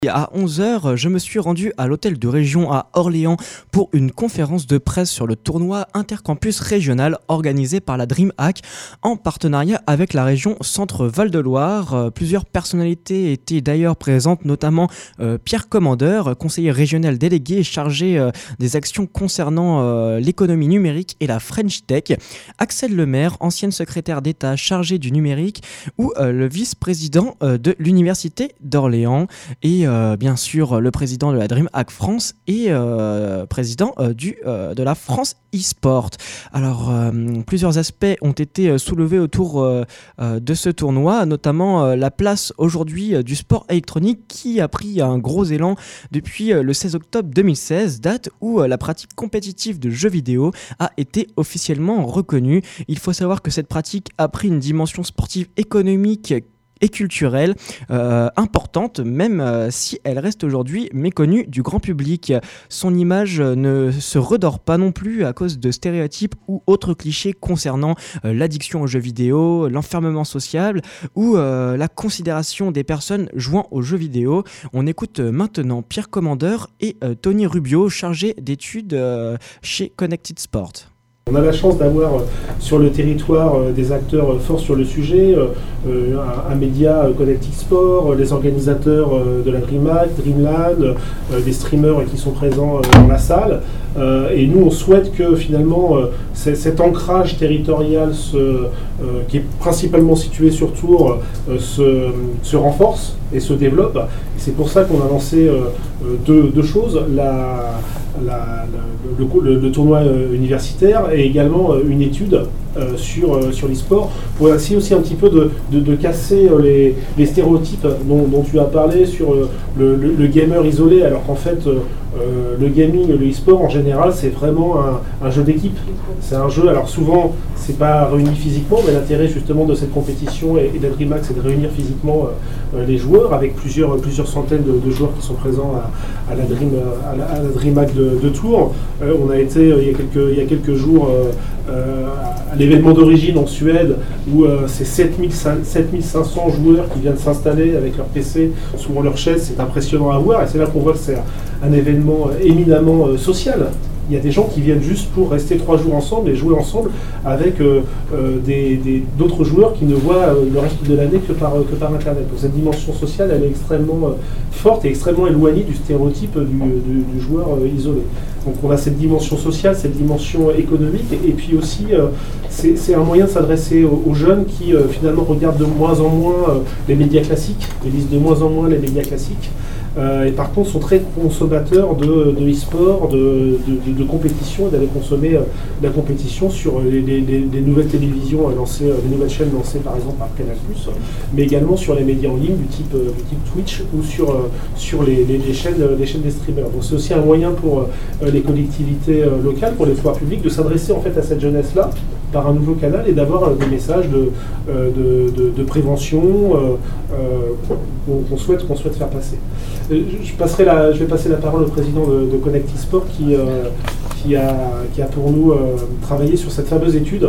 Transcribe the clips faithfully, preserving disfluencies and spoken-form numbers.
À onze heures, je me suis rendu à l'hôtel de région à Orléans pour une conférence de presse sur le tournoi intercampus régional organisé par la DreamHack en partenariat avec la région Centre-Val de Loire. Euh, plusieurs personnalités étaient d'ailleurs présentes, notamment euh, Pierre Commandeur, conseiller régional délégué chargé euh, des actions concernant euh, l'économie numérique et la French Tech, Axel Lemaire, ancienne secrétaire d'État chargée du numérique, ou euh, le vice-président euh, de l'Université d'Orléans et Euh, bien sûr le président de la DreamHack France et euh, président euh, du, euh, de la France e-sport. Alors euh, plusieurs aspects ont été soulevés autour euh, euh, de ce tournoi, notamment euh, la place aujourd'hui euh, du sport électronique qui a pris un gros élan depuis euh, le seize octobre deux mille seize, date où euh, la pratique compétitive de jeux vidéo a été officiellement reconnue. Il faut savoir que cette pratique a pris une dimension sportive, économique et culturelle euh, importante, même euh, si elle reste aujourd'hui méconnue du grand public. Son image ne se redore pas non plus à cause de stéréotypes ou autres clichés concernant euh, l'addiction aux jeux vidéo, l'enfermement social ou euh, la considération des personnes jouant aux jeux vidéo. On écoute maintenant Pierre Commandeur et euh, Tony Rubio, chargés d'études euh, chez Connected Sport. On a la chance d'avoir euh, sur le territoire euh, des acteurs euh, forts sur le sujet, euh, euh, un, un média euh, Connected Sport, euh, les organisateurs euh, de la DreamHack, Dreamland, euh, des streamers qui sont présents euh, dans la salle. Euh, et nous, on souhaite que finalement euh, cet ancrage territorial se, euh, qui est principalement situé sur Tours euh, se, se renforce et se développe. Et c'est pour ça qu'on a lancé euh, deux, deux choses. La, La, la, le, le, le tournoi euh, universitaire et également euh, une étude euh, sur, euh, sur l'e-sport pour essayer aussi un petit peu de, de, de casser euh, les, les stéréotypes dont, dont tu as parlé sur euh, le, le, le gamer isolé, alors qu'en fait euh, euh, le gaming, le e-sport en général c'est vraiment un, un jeu d'équipe. C'est un jeu, alors souvent c'est pas réuni physiquement, mais l'intérêt justement de cette compétition et, et de la DreamHack c'est de réunir physiquement euh, les joueurs avec plusieurs, plusieurs centaines de, de joueurs qui sont présents à, à la Dream, à la, à la DreamHack de, de Tours. Euh, on a été euh, il, y a quelques, il y a quelques jours euh, euh, à l'événement d'origine en Suède où euh, c'est sept mille cinq cents joueurs qui viennent s'installer avec leur P C, souvent leur chaise. C'est impressionnant à voir et c'est là qu'on voit que c'est un, un événement éminemment euh, social. Il y a des gens qui viennent juste pour rester trois jours ensemble et jouer ensemble avec euh, euh, des, des, d'autres joueurs qui ne voient euh, le reste de l'année que par, que par Internet. Donc cette dimension sociale, elle est extrêmement euh, forte et extrêmement éloignée du stéréotype du, du, du joueur euh, isolé. Donc on a cette dimension sociale, cette dimension économique et, et puis aussi euh, c'est, c'est un moyen de s'adresser aux, aux jeunes qui euh, finalement regardent de moins en moins euh, les médias classiques, ils lisent de moins en moins les médias classiques. Euh, et par contre sont très consommateurs de, de e-sport, de, de, de, de compétition, et d'aller consommer euh, de la compétition sur les, les, les, les nouvelles télévisions lancées, euh, les nouvelles chaînes lancées par exemple par Canal plus, mais également sur les médias en ligne du type, euh, du type Twitch ou sur, euh, sur les, les, les, chaînes, les chaînes des streamers. Donc c'est aussi un moyen pour euh, les collectivités euh, locales, pour les pouvoirs publics, de s'adresser en fait à cette jeunesse-là par un nouveau canal et d'avoir euh, des messages de, euh, de, de, de prévention euh, euh, qu'on, qu'on, souhaite, qu'on souhaite faire passer. Je, passerai la, je vais passer la parole au président de, de Connected Sport qui, euh, qui, a, qui a pour nous euh, travaillé sur cette fameuse étude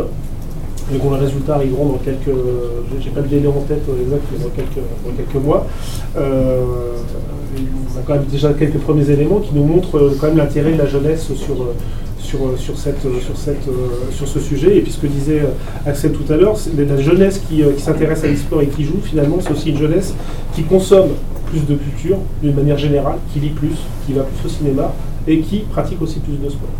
et dont les résultats arriveront dans quelques, j'ai pas le délai en tête exact, dans quelques, dans quelques mois. Euh, on a quand même déjà quelques premiers éléments qui nous montrent quand même l'intérêt de la jeunesse sur Sur, sur, cette, sur, cette, sur ce sujet. Et puis ce que disait Axel tout à l'heure, c'est la jeunesse qui, qui s'intéresse à l'e-sport et qui joue, finalement, c'est aussi une jeunesse qui consomme plus de culture d'une manière générale, qui lit plus, qui va plus au cinéma et qui pratique aussi plus de sport.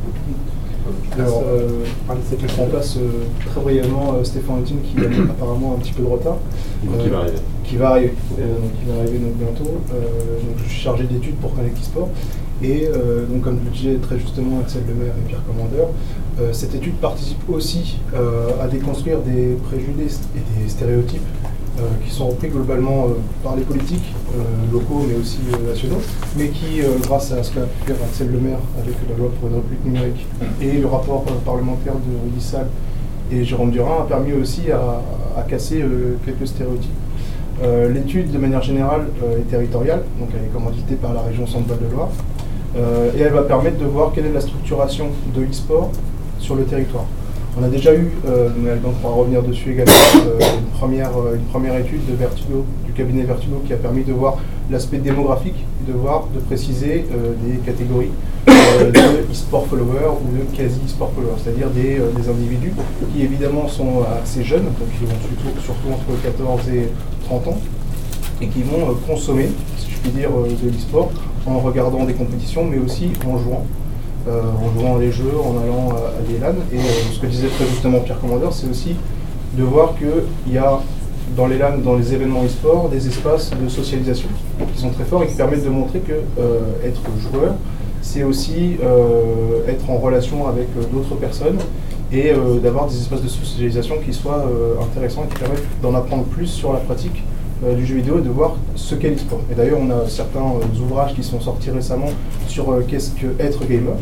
Alors, euh, je remplace euh, très brièvement euh, Stéphane Hutton qui a apparemment un petit peu de retard. Euh, qui va arriver. Qui va arriver, euh, donc, qui va arriver donc, bientôt. Euh, donc, je suis chargé d'études pour Connected Sport. Et euh, donc, comme le disait très justement Axel Lemaire et Pierre Commandeur, euh, cette étude participe aussi euh, à déconstruire des préjugés et des stéréotypes euh, qui sont repris globalement euh, par les politiques euh, locaux mais aussi euh, nationaux, mais qui, euh, grâce à ce qu'a pu faire Axel Lemaire avec la loi pour une république numérique et le rapport euh, parlementaire de Rudy Sall et Jérôme Durin, a permis aussi à, à casser euh, quelques stéréotypes. Euh, l'étude, de manière générale, euh, est territoriale, donc elle est commanditée par la région Centre-Val de Loire. Euh, et elle va permettre de voir quelle est la structuration de l'e-sport sur le territoire. On a déjà eu, euh, donc on va revenir dessus également, euh, une, première, euh, une première étude de Vertigo, du cabinet Vertigo, qui a permis de voir l'aspect démographique, de voir, de préciser euh, des catégories euh, de e-sport followers ou de quasi e-sport followers, c'est-à-dire des, euh, des individus qui évidemment sont assez jeunes, donc qui vont surtout, surtout entre quatorze et trente ans, et qui vont euh, consommer, si je puis dire, euh, de l'e-sport en regardant des compétitions, mais aussi en jouant. Euh, en jouant à des jeux, en allant à, à des LAN. Et euh, ce que disait très justement Pierre Commandeur, c'est aussi de voir qu'il y a dans les LAN, dans les événements e-sport, des espaces de socialisation qui sont très forts et qui permettent de montrer que euh, être joueur, c'est aussi euh, être en relation avec euh, d'autres personnes et euh, d'avoir des espaces de socialisation qui soient euh, intéressants et qui permettent d'en apprendre plus sur la pratique euh, du jeu vidéo et de voir ce qu'est l'e-sport. Et d'ailleurs, on a certains euh, ouvrages qui sont sortis récemment sur euh, qu'est-ce que être gamer.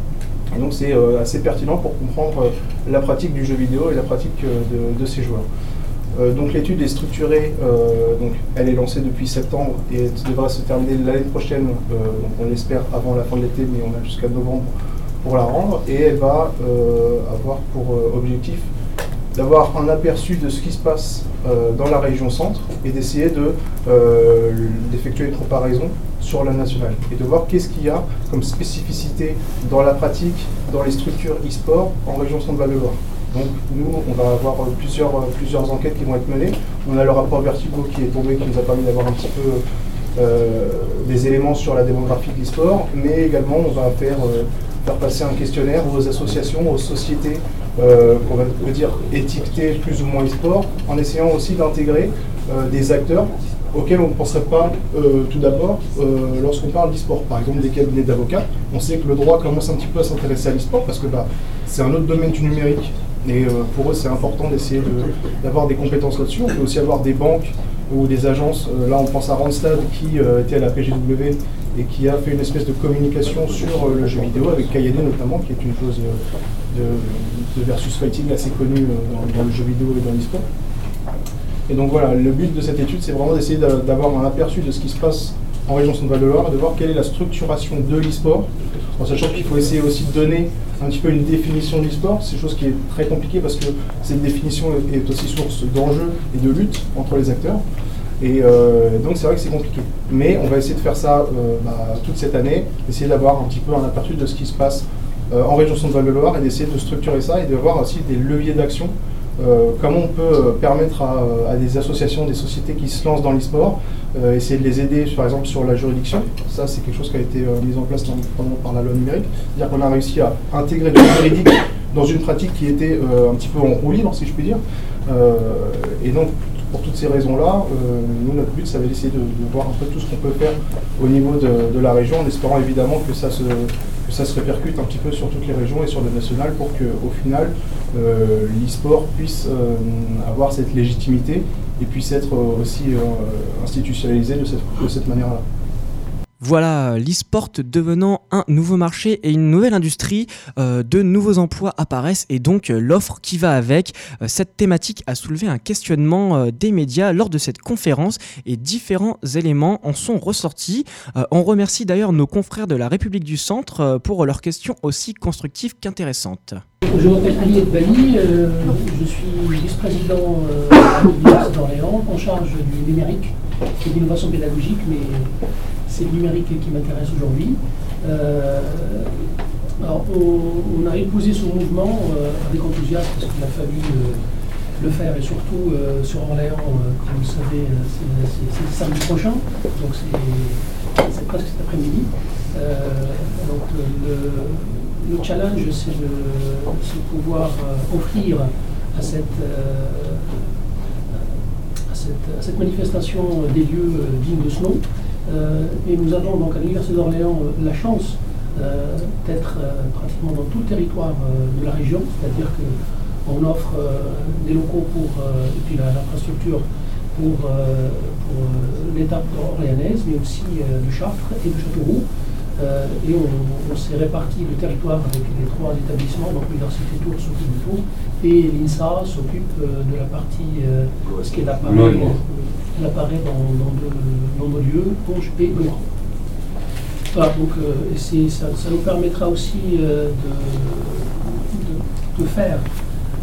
Et donc c'est euh, assez pertinent pour comprendre euh, la pratique du jeu vidéo et la pratique euh, de, de ces joueurs. Euh, donc l'étude est structurée, euh, donc elle est lancée depuis septembre et elle devra se terminer l'année prochaine, euh, donc on l'espère avant la fin de l'été, mais on a jusqu'à novembre pour la rendre, et elle va euh, avoir pour euh, objectif d'avoir un aperçu de ce qui se passe euh, dans la région centre et d'essayer de, euh, d'effectuer une comparaison sur la nationale et de voir qu'est-ce qu'il y a comme spécificité dans la pratique, dans les structures e-sport en région centre-Val-de-Loire. Donc nous, on va avoir plusieurs, plusieurs enquêtes qui vont être menées. On a le rapport Vertigo qui est tombé, qui nous a permis d'avoir un petit peu euh, des éléments sur la démographie de l'e-sport, mais également on va faire, euh, faire passer un questionnaire aux associations, aux sociétés, euh, qu'on va peut dire étiqueter plus ou moins e-sport, en essayant aussi d'intégrer euh, des acteurs auxquels on ne penserait pas euh, tout d'abord euh, lorsqu'on parle d'e-sport. Par exemple, des cabinets d'avocats, on sait que le droit commence un petit peu à s'intéresser à l'e-sport parce que bah, c'est un autre domaine du numérique et euh, pour eux c'est important d'essayer de, d'avoir des compétences là-dessus. On peut aussi avoir des banques ou des agences, euh, là on pense à Randstad qui euh, était à la P G W et qui a fait une espèce de communication sur euh, le jeu vidéo avec Kayane notamment, qui est une chose euh, de, de versus fighting assez connue euh, dans, dans le jeu vidéo et dans l'e-sport. Et donc voilà, le but de cette étude, c'est vraiment d'essayer d'avoir un aperçu de ce qui se passe en région Centre-Val-de-Loire et de voir quelle est la structuration de l'e-sport, en sachant qu'il faut essayer aussi de donner un petit peu une définition de l'e-sport. C'est une chose qui est très compliquée parce que cette définition est aussi source d'enjeux et de lutte entre les acteurs. Et euh, donc c'est vrai que c'est compliqué. Mais on va essayer de faire ça euh, bah, toute cette année, essayer d'avoir un petit peu un aperçu de ce qui se passe euh, en région Centre-Val-de-Loire et d'essayer de structurer ça et de voir aussi des leviers d'action. Euh, comment on peut euh, permettre à, à des associations, des sociétés qui se lancent dans l'e-sport, euh, essayer de les aider par exemple sur la juridiction. Ça c'est quelque chose qui a été euh, mis en place notamment par la loi numérique. C'est-à-dire qu'on a réussi à intégrer du juridique dans une pratique qui était euh, un petit peu en roue libre, si je puis dire. Euh, et donc pour toutes ces raisons-là, euh, nous notre but ça va être d'essayer de, de voir un peu tout ce qu'on peut faire au niveau de, de la région, en espérant évidemment que ça se que ça se répercute un petit peu sur toutes les régions et sur le national pour qu'au final, euh, l'e-sport puisse euh, avoir cette légitimité et puisse être aussi euh, institutionnalisé de cette, de cette manière-là. Voilà, l'e-sport devenant un nouveau marché et une nouvelle industrie, euh, de nouveaux emplois apparaissent et donc euh, l'offre qui va avec. Euh, cette thématique a soulevé un questionnement euh, des médias lors de cette conférence et différents éléments en sont ressortis. Euh, on remercie d'ailleurs nos confrères de la République du Centre euh, pour leurs questions aussi constructives qu'intéressantes. Je m'appelle Ali Edbali, euh, je suis vice-président euh, à l'Université d'Orléans en charge du numérique et de l'innovation pédagogique, mais c'est le numérique qui m'intéresse aujourd'hui. Euh, alors, on, on a épousé ce mouvement euh, avec enthousiasme parce qu'il a fallu euh, le faire, et surtout euh, sur Orléans, euh, comme vous le savez, c'est, c'est samedi prochain, donc c'est, c'est presque cet après-midi. Euh, donc le, le challenge, c'est de, c'est de pouvoir euh, offrir à cette, euh, à cette, à cette manifestation des lieux euh, dignes de ce nom. Euh, et nous avons donc à l'Université d'Orléans euh, la chance euh, d'être euh, pratiquement dans tout le territoire euh, de la région, c'est-à-dire qu'on offre euh, des locaux pour, euh, et puis la, l'infrastructure pour, euh, pour euh, l'étape orléanaise, mais aussi euh, de Chartres et de Châteauroux. Euh, et on, on s'est réparti le territoire avec les trois établissements, donc l'Université Tours s'occupe de Tours, et l'INSA s'occupe euh, de la partie, euh, ce qui est l'appareil, euh, l'appareil dans, dans, de, dans nos lieux, Ponge et Le Grand. Voilà, donc euh, c'est, ça, ça nous permettra aussi euh, de, de, de faire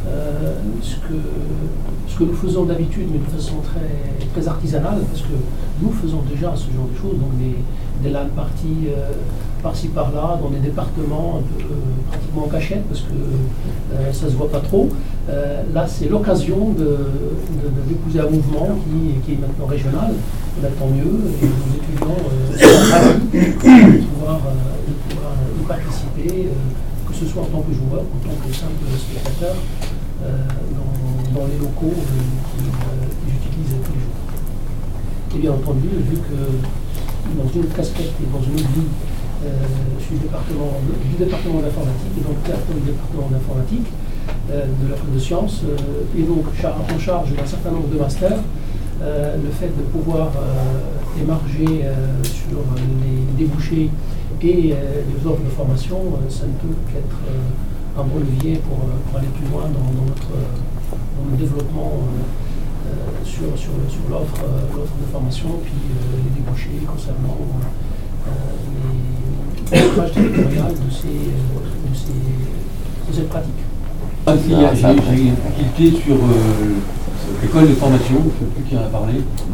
euh, ce, que, ce que nous faisons d'habitude, mais de façon très, très artisanale, parce que nous faisons déjà ce genre de choses, donc des, des LAN parties euh, par-ci par-là, dans des départements un peu euh, pratiquement en cachette, parce que euh, ça ne se voit pas trop. Euh, là, c'est l'occasion de, de, de d'épouser un mouvement qui, qui est maintenant régional, et là, tant mieux, et nos étudiants euh, sont ravis de pouvoir, euh, de pouvoir y participer, euh, que ce soit en tant que joueur, en tant que simple spectateur, euh, dans, dans les locaux euh, qu'ils euh, utilisent tous les jours. Et bien entendu, vu que dans une casquette et dans une vie, euh, je suis du département, du département d'informatique et donc directeur du département d'informatique euh, de l'école de sciences euh, et donc char en charge d'un certain nombre de masters. Euh, le fait de pouvoir euh, émarger euh, sur les débouchés et euh, les offres de formation, euh, ça ne peut qu'être euh, un bon levier pour, pour aller plus loin dans, dans, notre, dans le développement euh, euh, sur, sur, sur l'offre euh, l'offre de formation, puis euh, les débouchés concernant euh, les ancrages territorial de ces, de ces, de cette pratique. Ah, si, j'ai une faculté sur euh, l'école de formation, je ne sais plus qui en a parlé.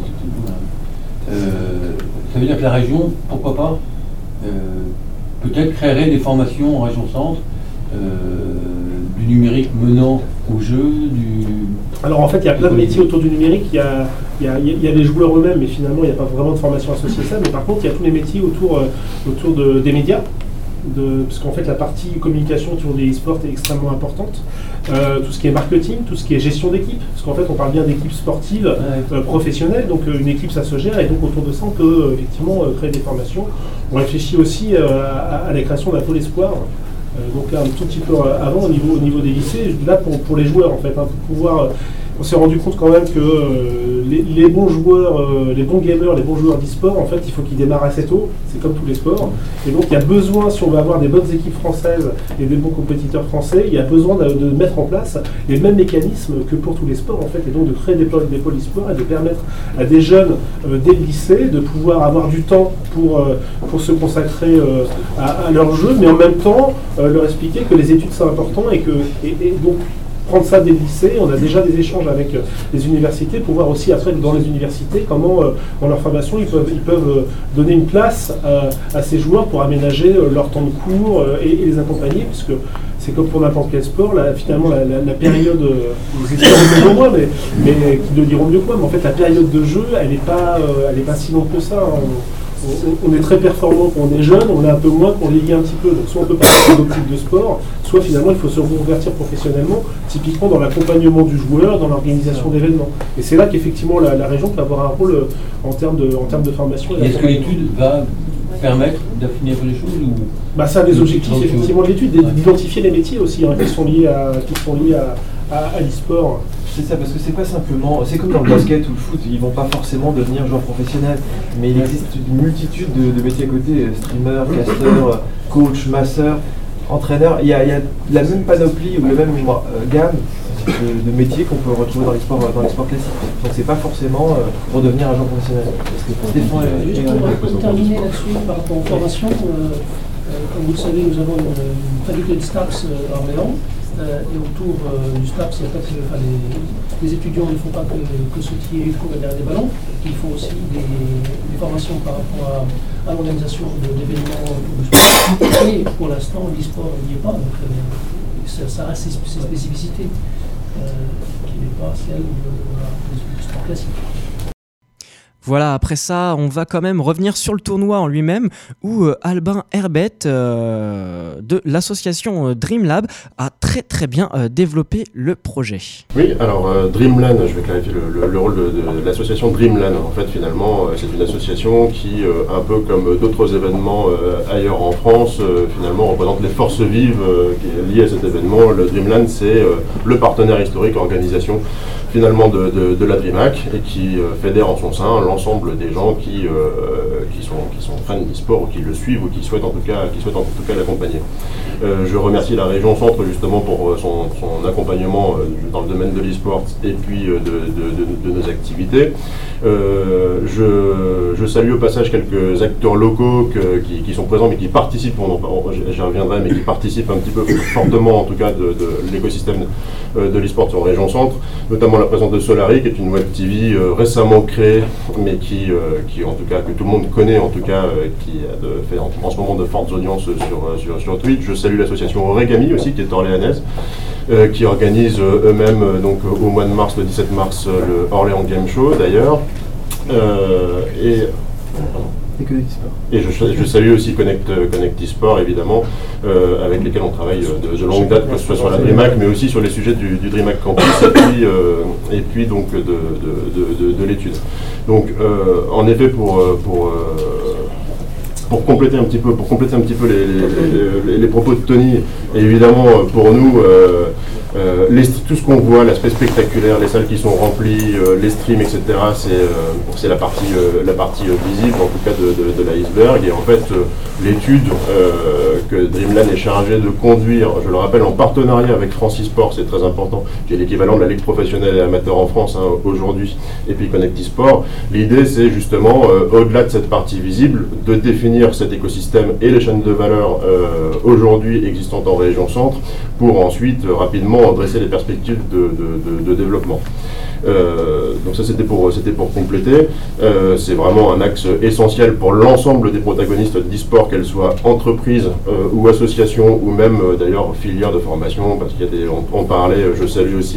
Euh, ça veut dire que la région, pourquoi pas, euh, peut-être créerait des formations en région centre, euh, du numérique menant au jeu, du... Alors en fait, il y a plein de métiers autour du numérique. Il y a, il y a, il y a les joueurs eux-mêmes, mais finalement, il n'y a pas vraiment de formation associée à ça. Mais par contre, il y a tous les métiers autour, euh, autour de, des médias. De, parce qu'en fait, la partie communication autour des e-sports est extrêmement importante. Euh, tout ce qui est marketing, tout ce qui est gestion d'équipe. Parce qu'en fait, on parle bien d'équipes sportives euh, professionnelles. Donc euh, une équipe, ça se gère. Et donc autour de ça, on peut euh, effectivement euh, créer des formations. On réfléchit aussi euh, à, à la création d'un pôle espoir. Euh, donc là, un tout petit peu avant, au niveau, au niveau des lycées, là pour, pour les joueurs en fait, hein, pour pouvoir, euh, on s'est rendu compte quand même que euh, les, les bons joueurs, euh, les bons gamers, les bons joueurs d'e-sport, en fait, il faut qu'ils démarrent assez tôt, c'est comme tous les sports. Et donc il y a besoin, si on veut avoir des bonnes équipes françaises et des bons compétiteurs français, il y a besoin de, de mettre en place les mêmes mécanismes que pour tous les sports en fait, et donc de créer des pôles, des pôles e-sport et de permettre à des jeunes euh, dès le lycée de pouvoir avoir du temps pour, euh, pour se consacrer euh, à, à leur jeu, mais en même temps euh, leur expliquer que les études sont importantes et que et, et donc prendre ça dès le lycée. On a déjà des échanges avec euh, les universités pour voir aussi après dans les universités comment euh, dans leur formation ils peuvent, ils peuvent euh, donner une place euh, à ces joueurs pour aménager euh, leur temps de cours euh, et, et les accompagner, puisque c'est comme pour n'importe quel sport, là, finalement la, la, la période, euh, les experts le moins, mais, mais qui le diront mieux que moi, mais en fait la période de jeu elle n'est pas, euh, elle est pas si longue que ça. Hein. On, on est très performant quand on est jeune, on est un peu moins quand on vieillit un petit peu. Donc soit on peut passer à d'autres types de sport, soit finalement il faut se reconvertir professionnellement, typiquement dans l'accompagnement du joueur, dans l'organisation d'événements. Et c'est là qu'effectivement la, la région peut avoir un rôle en termes de, en termes de formation. Et est-ce que l'étude va permettre d'affiner un peu les choses ou... Bah, ça a des objectifs effectivement de l'étude, d'identifier les métiers aussi hein, qui sont liés à, qui sont liés à, à, à l'e-sport. C'est ça, parce que c'est pas simplement, c'est comme dans le basket ou le foot, ils vont pas forcément devenir joueurs professionnels, mais il existe une multitude de, de métiers à côté, streamer, caster, coach, masseur, entraîneur. Il y a, il y a la même panoplie ou la même euh, gamme de, de métiers qu'on peut retrouver dans les sports, dans les sports classiques. Donc c'est pas forcément euh, pour devenir un joueur professionnel. Stéphane, juste pour, pour terminer là-dessus par rapport aux formations, euh, euh, comme vous le savez, nous avons une, une faculté de STAPS à Orléans. Euh, et autour euh, du STAPS, il y a pas que, enfin, les, les étudiants ne font pas que, que ce qui est cours derrière des ballons, ils font aussi des, des formations par rapport à, à l'organisation d'événements autour du sport. Et pour l'instant, l'e-sport n'y est pas, donc euh, ça, ça a ses, ses spécificités, euh, qui n'est pas celle de, de, du sport classique. Voilà, après ça, on va quand même revenir sur le tournoi en lui-même, où euh, Albin Herbet euh, de l'association euh, Dreamlab a très très bien euh, développé le projet. Oui, alors euh, Dreamland, je vais clarifier le, le, le rôle de, de, de l'association Dreamland. En fait, finalement, euh, c'est une association qui, euh, un peu comme d'autres événements euh, ailleurs en France, euh, finalement représente les forces vives euh, liées à cet événement. Le Dreamland, c'est euh, le partenaire historique, organisation finalement de, de, de la DreamHack, et qui euh, fédère en son sein l'ensemble des gens qui, euh, qui, sont, qui sont fans d'e-sport ou qui le suivent ou qui souhaitent en tout cas, qui souhaitent en tout cas l'accompagner. Euh, je remercie la région Centre justement pour son, son accompagnement euh, dans le domaine de l'e-sport et puis euh, de, de, de, de nos activités. Euh, je, je salue au passage quelques acteurs locaux que, qui, qui sont présents mais qui participent, on, on, j'y reviendrai, mais qui participent un petit peu fortement en tout cas de, de l'écosystème de, de l'e-sport en région Centre, notamment la présence de Solari qui est une web T V euh, récemment créée mais qui, euh, qui en tout cas que tout le monde connaît en tout cas, euh, qui a de, fait en, en ce moment de fortes audiences sur, sur, sur Twitch. Je salue l'association Origami aussi qui est orléanaise, euh, qui organise euh, eux-mêmes euh, donc au mois de mars, le dix-sept mars, euh, le Orléans Game Show d'ailleurs. Euh, et Et je, je salue aussi Connect, Connect eSport, évidemment, euh, avec lesquels on travaille de, de longue date, que ce soit sur la DreamHack, mais aussi sur les sujets du, du DreamHack Campus, et puis, euh, et puis donc de, de, de, de, de l'étude. Donc, euh, en effet, pour, pour, euh, pour compléter un petit peu, pour compléter un petit peu les, les, les, les propos de Tony, évidemment, pour nous, euh, Euh, les, tout ce qu'on voit, l'aspect spectaculaire, les salles qui sont remplies, euh, les streams, et cetera, c'est euh, la partie, euh, la partie euh, visible, en tout cas, de, de, de l'iceberg. Et en fait, euh, l'étude euh, que Dreamland est chargé de conduire, je le rappelle, en partenariat avec France eSport, c'est très important, qui est l'équivalent de la Ligue professionnelle et amateur en France hein, aujourd'hui, et puis Connect eSport. L'idée, c'est justement, euh, au-delà de cette partie visible, de définir cet écosystème et les chaînes de valeur euh, aujourd'hui existantes en région Centre, pour ensuite, euh, rapidement, dresser les perspectives de, de, de, de développement. Euh, donc ça c'était pour, c'était pour compléter. Euh, c'est vraiment un axe essentiel pour l'ensemble des protagonistes d'e-sport, qu'elles soient entreprises euh, ou associations ou même euh, d'ailleurs filières de formation, parce qu'il y a des, on, on parlait, je salue aussi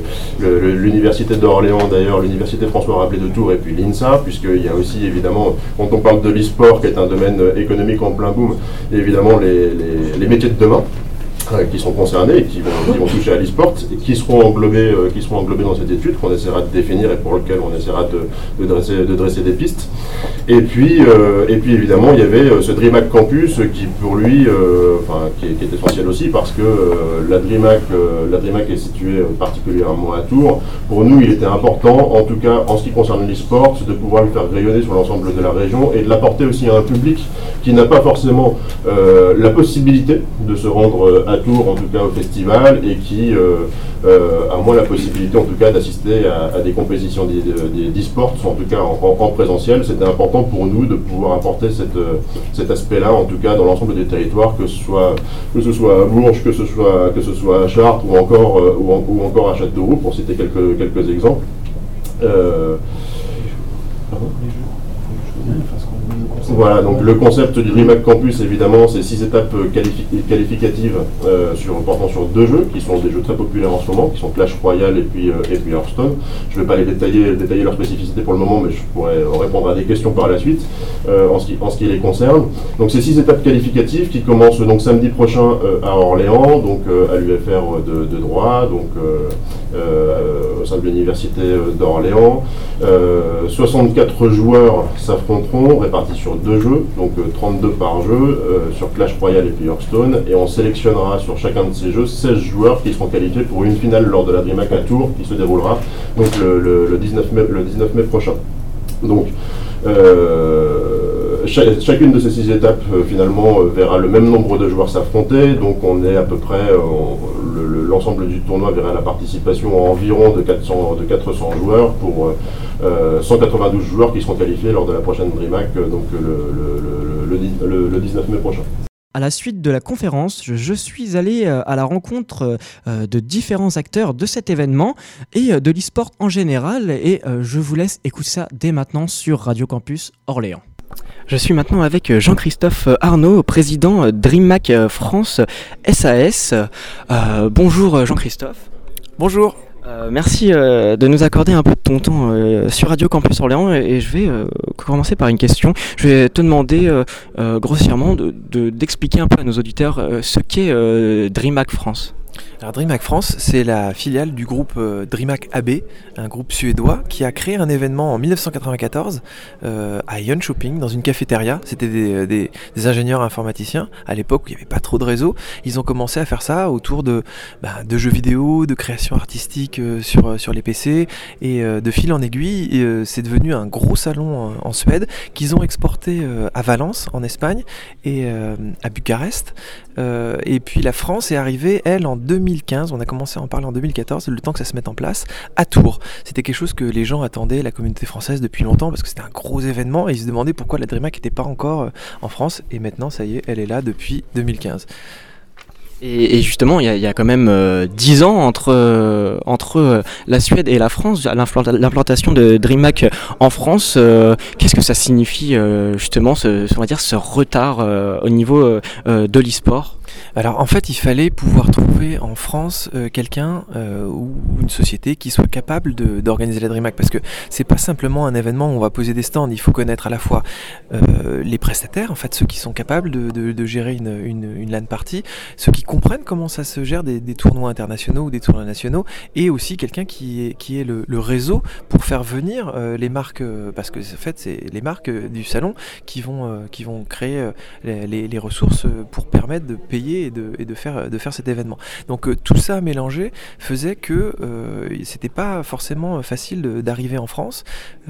l'université d'Orléans d'ailleurs, l'université François Rabelais de Tours et puis l'INSA, puisqu'il y a aussi évidemment, quand on parle de l'e-sport qui est un domaine économique en plein boom, évidemment les, les, les métiers de demain qui sont concernés et qui vont, qui vont toucher à l'e-sport, qui seront englobés, euh, qui seront englobés dans cette étude qu'on essaiera de définir et pour lequel on essaiera de, de, dresser, de dresser des pistes. Et puis, euh, et puis évidemment, il y avait euh, ce DreamHack Campus qui, pour lui, euh, enfin, qui, est, qui est essentiel aussi parce que euh, la DreamHack, euh, la DreamHack est située euh, particulièrement à Tours. Pour nous, il était important, en tout cas en ce qui concerne l'e-sport, de pouvoir le faire rayonner sur l'ensemble de la région et de l'apporter aussi à un public qui n'a pas forcément euh, la possibilité de se rendre euh, à Tours, en tout cas au festival, et qui euh, euh, a moins la possibilité en tout cas d'assister à, à des compétitions d'e-sport, en tout cas en, en, en présentiel. C'était important pour nous de pouvoir apporter cette, euh, cet aspect-là, en tout cas dans l'ensemble des territoires, que ce soit, que ce soit à Bourges, que ce soit, que ce soit à Chartres ou encore, euh, ou, en, ou encore à Châteauroux, pour citer quelques, quelques exemples. Euh, Pardon, les jeux. Voilà, donc le concept du DreamHack Campus, évidemment, c'est six étapes qualifi qualificatives euh, sur, portant sur deux jeux, qui sont des jeux très populaires en ce moment, qui sont Clash Royale et puis, euh, et puis Hearthstone. Je ne vais pas les détailler, détailler leurs spécificités pour le moment, mais je pourrais répondre à des questions par la suite, euh, en, ce qui, en ce qui les concerne. Donc ces six étapes qualificatives qui commencent donc samedi prochain euh, à Orléans, donc euh, à l'U F R de, de droit, donc euh, euh, au sein de l'université d'Orléans. Euh, soixante-quatre joueurs s'affronteront, répartis sur deux jeux, donc euh, trente-deux par jeu, euh, sur Clash Royale et puis Hearthstone, et on sélectionnera sur chacun de ces jeux seize joueurs qui seront qualifiés pour une finale lors de la DreamHack à Tours, qui se déroulera donc le, le, le, dix-neuf mai, le dix-neuf mai prochain. Donc, euh, ch chacune de ces six étapes, euh, finalement, euh, verra le même nombre de joueurs s'affronter, donc on est à peu près, euh, l'ensemble du tournoi verra la participation à environ de quatre cents, de quatre cents joueurs pour euh, cent quatre-vingt-douze joueurs qui seront qualifiés lors de la prochaine DreamHack, euh, donc le, le, le, le, le dix-neuf mai prochain. À la suite de la conférence, je, je suis allé à la rencontre euh, de différents acteurs de cet événement et euh, de l'e-sport en général, et euh, je vous laisse écouter ça dès maintenant sur Radio Campus Orléans. Je suis maintenant avec Jean-Christophe Arnaud, président DreamHack France S A S. Euh, bonjour Jean-Christophe. Bonjour. Euh, merci euh, de nous accorder un peu de ton temps euh, sur Radio Campus Orléans, et, et je vais euh, commencer par une question. Je vais te demander euh, euh, grossièrement de, de, d'expliquer un peu à nos auditeurs euh, ce qu'est euh, DreamHack France. Alors DreamHack France, c'est la filiale du groupe euh, DreamHack A B, un groupe suédois qui a créé un événement en dix-neuf cent quatre-vingt-quatorze euh, à Jönköping, dans une cafétéria. C'était des, des, des ingénieurs informaticiens, à l'époque où il n'y avait pas trop de réseau. Ils ont commencé à faire ça autour de, bah, de jeux vidéo, de création artistique euh, sur, sur les P C, et euh, de fil en aiguille, et, euh, c'est devenu un gros salon en, en Suède, qu'ils ont exporté euh, à Valence, en Espagne, et euh, à Bucarest. Euh, et puis la France est arrivée, elle, en deux mille quinze, on a commencé à en parler en deux mille quatorze, le temps que ça se mette en place, à Tours. C'était quelque chose que les gens attendaient, la communauté française, depuis longtemps, parce que c'était un gros événement, et ils se demandaient pourquoi la DreamHack n'était pas encore euh, en France, et maintenant, ça y est, elle est là depuis deux mille quinze. Et, et justement, il y, y a quand même euh, dix ans entre, euh, entre euh, la Suède et la France, l'implantation de DreamHack en France. Euh, qu'est-ce que ça signifie euh, justement, ce, on va dire, ce retard euh, au niveau euh, de l'e-sport ? Alors en fait, il fallait pouvoir trouver en France euh, quelqu'un euh, ou une société qui soit capable de, d'organiser la DreamHack, parce que c'est pas simplement un événement où on va poser des stands. Il faut connaître à la fois euh, les prestataires, en fait ceux qui sont capables de, de, de gérer une, une, une LAN party, ceux qui comprennent comment ça se gère des, des tournois internationaux ou des tournois nationaux, et aussi quelqu'un qui est, qui est le, le réseau pour faire venir euh, les marques, euh, parce que en fait c'est les marques euh, du salon qui vont, euh, qui vont créer euh, les, les ressources pour permettre de payer et de, et de, faire, de faire cet événement. Donc euh, tout ça mélangé faisait que euh, c'était pas forcément facile de, d'arriver en France, euh,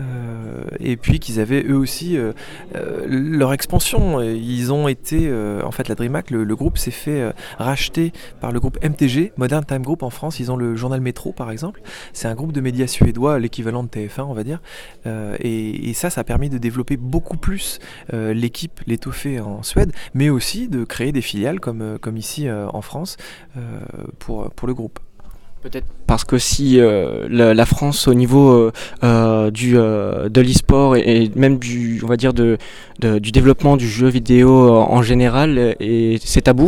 et puis qu'ils avaient eux aussi euh, euh, leur expansion. Ils ont été, euh, en fait la DreamHack, le, le groupe s'est fait euh, racheter par le groupe M T G, Modern Time Group en France. Ils ont le journal Métro par exemple, c'est un groupe de médias suédois, l'équivalent de T F un on va dire, euh, et, et ça, ça a permis de développer beaucoup plus euh, l'équipe, l'étoffer en Suède, mais aussi de créer des filiales comme comme ici euh, en France euh, pour, pour le groupe. Peut-être parce que si euh, la, la France au niveau euh, euh, du, euh, de l'e-sport et, et même du, on va dire de, de, du développement du jeu vidéo en général, et c'est tabou.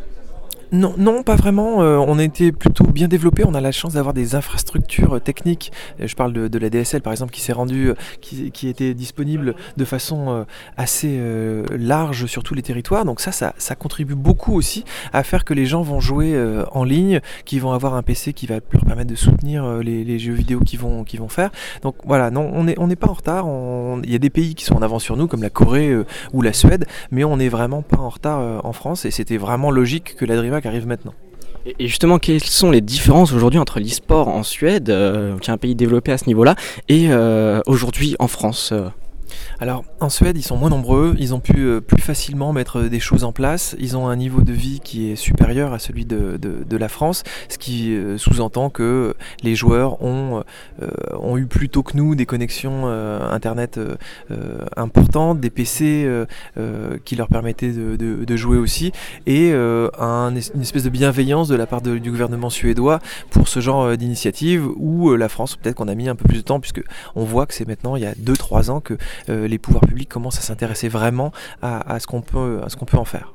Non, non, pas vraiment. Euh, on a été plutôt bien développé. On a la chance d'avoir des infrastructures euh, techniques. Euh, je parle de, de la D S L par exemple, qui s'est rendue, euh, qui, qui était disponible de façon euh, assez euh, large sur tous les territoires. Donc ça, ça, ça contribue beaucoup aussi à faire que les gens vont jouer euh, en ligne, qui vont avoir un P C qui va leur permettre de soutenir euh, les, les jeux vidéo qu'ils vont, qu'ils vont faire. Donc voilà, non, on n'est on n'est pas en retard. On... Il y a des pays qui sont en avance sur nous, comme la Corée euh, ou la Suède, mais on n'est vraiment pas en retard euh, en France. Et c'était vraiment logique que la DreamHack arrive maintenant. Et justement, quelles sont les différences aujourd'hui entre l'e-sport en Suède, euh, qui est un pays développé à ce niveau-là, et euh, aujourd'hui en France euh Alors en Suède, ils sont moins nombreux, ils ont pu euh, plus facilement mettre des choses en place, ils ont un niveau de vie qui est supérieur à celui de, de, de la France, ce qui euh, sous-entend que les joueurs ont, euh, ont eu plus tôt que nous des connexions euh, internet euh, euh, importantes, des P C euh, euh, qui leur permettaient de, de, de jouer aussi, et euh, un, une espèce de bienveillance de la part de, du gouvernement suédois pour ce genre euh, d'initiative, où euh, la France, peut-être qu'on a mis un peu plus de temps, puisque on voit que c'est maintenant, il y a deux trois ans que euh, les pouvoirs publics commencent à s'intéresser vraiment à, à ce qu'on peut, à ce qu'on peut en faire.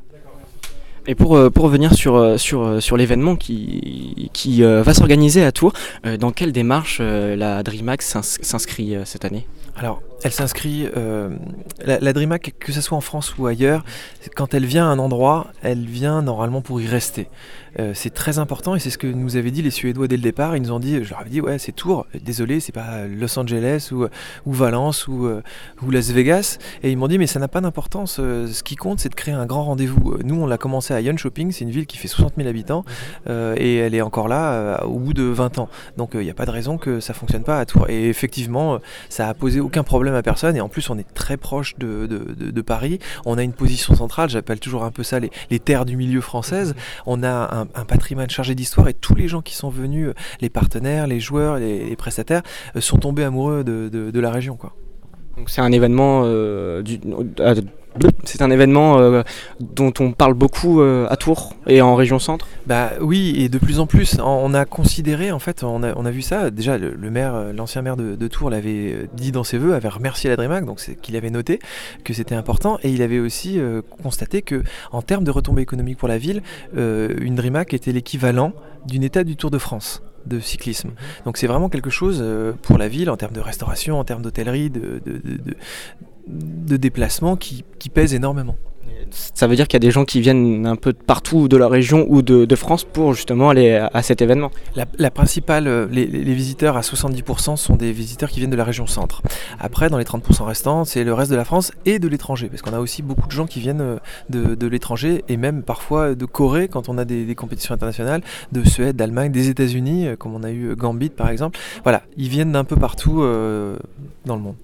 Et pour, euh, pour revenir sur, sur, sur l'événement qui, qui euh, va s'organiser à Tours, euh, dans quelle démarche euh, la DreamHack s'ins- s'inscrit euh, cette année ? Alors, elle s'inscrit, euh, la, la DreamHack, que ce soit en France ou ailleurs, quand elle vient à un endroit, elle vient normalement pour y rester. Euh, c'est très important, et c'est ce que nous avaient dit les Suédois dès le départ. Ils nous ont dit, je leur avais dit, ouais, c'est Tours, désolé, c'est pas Los Angeles ou, ou Valence ou, ou Las Vegas. Et ils m'ont dit, mais ça n'a pas d'importance. Ce qui compte, c'est de créer un grand rendez-vous. Nous, on l'a commencé à Jönköping, c'est une ville qui fait soixante mille habitants, euh, et elle est encore là euh, au bout de vingt ans. Donc il euh, n'y a pas de raison que ça fonctionne pas à Tours. Et effectivement, ça a posé aucun problème à personne, et en plus on est très proche de, de, de, de Paris. On a une position centrale, j'appelle toujours un peu ça les, les terres du milieu françaises. On a un, un patrimoine chargé d'histoire, et tous les gens qui sont venus, les partenaires, les joueurs, les, les prestataires, euh, sont tombés amoureux de, de, de la région, quoi. Donc c'est un événement euh, du, euh, c'est un événement euh, dont on parle beaucoup euh, à Tours et en région centre. Bah oui, et de plus en plus, on a considéré, en fait, on a, on a vu ça. Déjà, le, le maire, l'ancien maire de, de Tours l'avait dit dans ses vœux, avait remercié la DreamHack, donc c'est qu'il avait noté que c'était important, et il avait aussi euh, constaté que, en termes de retombées économiques pour la ville, euh, une DreamHack était l'équivalent d'une étape du Tour de France de cyclisme. Donc c'est vraiment quelque chose euh, pour la ville en termes de restauration, en termes d'hôtellerie, de, de, de, de, de déplacement qui, qui pèse énormément. Ça veut dire qu'il y a des gens qui viennent un peu de partout de la région ou de, de France pour justement aller à, à cet événement. La, la principale, les, les visiteurs à soixante-dix pour cent sont des visiteurs qui viennent de la région centre. Après, dans les trente pour cent restants, c'est le reste de la France et de l'étranger, parce qu'on a aussi beaucoup de gens qui viennent de, de l'étranger et même parfois de Corée quand on a des, des compétitions internationales, de Suède, d'Allemagne, des États-Unis, comme on a eu Gambit par exemple. Voilà, ils viennent d'un peu partout euh, dans le monde.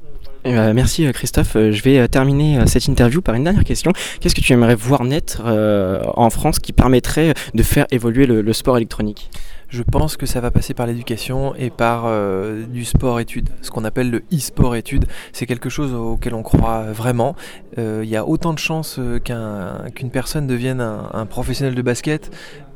Euh, merci Christophe. Je vais terminer cette interview par une dernière question. Qu'est-ce que tu aimerais voir naître euh, en France qui permettrait de faire évoluer le, le sport électronique ? Je pense que ça va passer par l'éducation et par euh, du sport-études, ce qu'on appelle le e-sport-études. C'est quelque chose auquel on croit vraiment. Il euh, y a autant de chances qu'un, qu'une personne devienne un, un professionnel de basket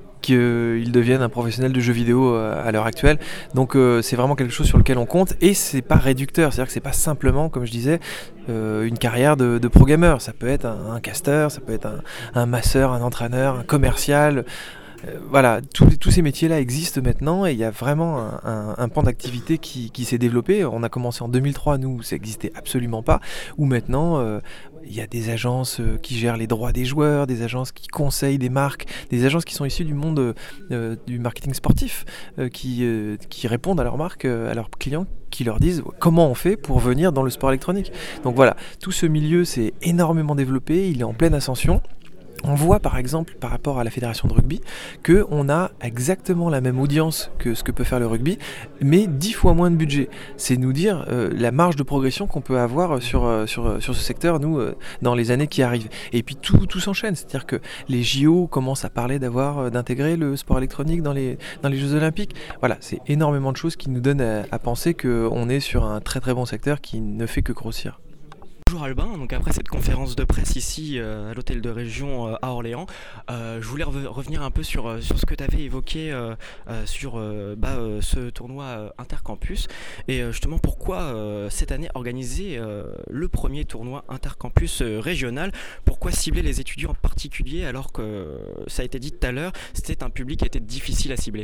qu'ils deviennent un professionnel de jeux vidéo à l'heure actuelle. Donc euh, c'est vraiment quelque chose sur lequel on compte et c'est pas réducteur, c'est-à-dire que c'est pas simplement, comme je disais, euh, une carrière de, de programmeur. Ça peut être un, un caster, ça peut être un, un masseur, un entraîneur, un commercial. Euh, voilà, tous, tous ces métiers-là existent maintenant et il y a vraiment un, un, un pan d'activité qui, qui s'est développé. On a commencé en deux mille trois, nous, ça n'existait absolument pas, où maintenant euh, il y a des agences euh, qui gèrent les droits des joueurs, des agences qui conseillent des marques, des agences qui sont issues du monde euh, du marketing sportif, euh, qui, euh, qui répondent à leurs marques, euh, à leurs clients, qui leur disent comment on fait pour venir dans le sport électronique. Donc voilà, tout ce milieu s'est énormément développé, il est en pleine ascension. On voit par exemple par rapport à la fédération de rugby qu'on a exactement la même audience que ce que peut faire le rugby, mais dix fois moins de budget. C'est nous dire euh, la marge de progression qu'on peut avoir sur, euh, sur, sur ce secteur, nous, euh, dans les années qui arrivent. Et puis tout, tout s'enchaîne, c'est-à-dire que les J O commencent à parler d'avoir, euh, d'intégrer le sport électronique dans les, dans les Jeux Olympiques. Voilà, c'est énormément de choses qui nous donnent à, à penser qu'on est sur un très très bon secteur qui ne fait que grossir. Bonjour Albin, donc après cette conférence de presse ici euh, à l'hôtel de région euh, à Orléans, euh, je voulais re- revenir un peu sur, euh, sur ce que tu avais évoqué euh, euh, sur euh, bah, euh, ce tournoi euh, intercampus et euh, justement pourquoi euh, cette année organiser euh, le premier tournoi intercampus euh, régional, pourquoi cibler les étudiants en particulier alors que euh, ça a été dit tout à l'heure, c'était un public qui était difficile à cibler.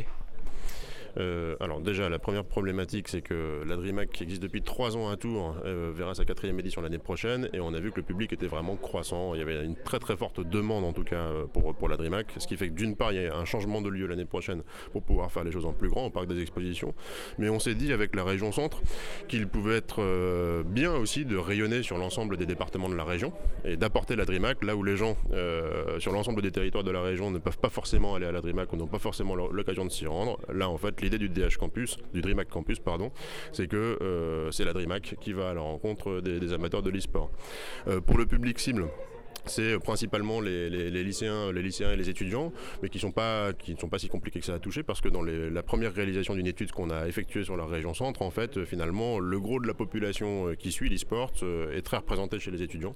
Euh, alors déjà, la première problématique, c'est que la DreamHack, qui existe depuis trois ans à Tours, euh, verra sa quatrième édition l'année prochaine, et on a vu que le public était vraiment croissant. Il y avait une très très forte demande en tout cas pour, pour la DreamHack, ce qui fait que d'une part, il y a un changement de lieu l'année prochaine pour pouvoir faire les choses en plus grand, au parc des expositions. Mais on s'est dit avec la région centre qu'il pouvait être euh, bien aussi de rayonner sur l'ensemble des départements de la région et d'apporter la DreamHack là où les gens euh, sur l'ensemble des territoires de la région ne peuvent pas forcément aller à la DreamHack ou n'ont pas forcément l'occasion de s'y rendre. Là en fait, l'idée du D H Campus, du DreamHack Campus, pardon, c'est que euh, c'est la DreamHack qui va à la rencontre des, des amateurs de l'e-sport. Euh, pour le public cible, c'est principalement les, les, les, lycéens, les lycéens et les étudiants, mais qui, sont pas, qui ne sont pas si compliqués que ça à toucher, parce que dans les, la première réalisation d'une étude qu'on a effectuée sur la région centre, en fait, finalement, le gros de la population qui suit l'e-sport est très représenté chez les étudiants.